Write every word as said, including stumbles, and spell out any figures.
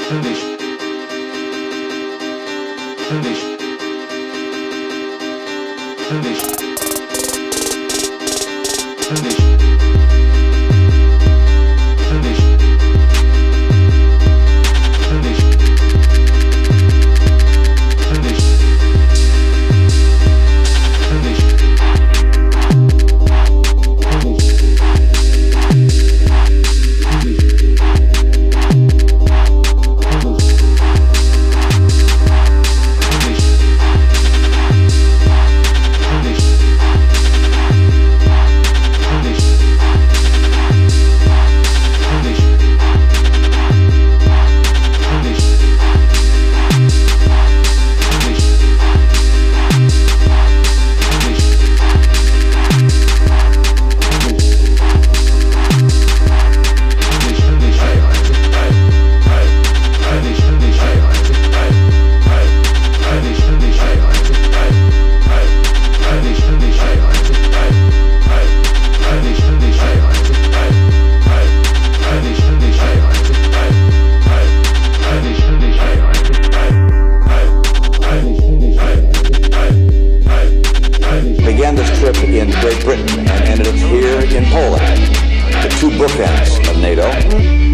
English, English, English, English, English, English, English, English, Began this trip in Great Britain and ended up here in Poland, the two bookends of NATO.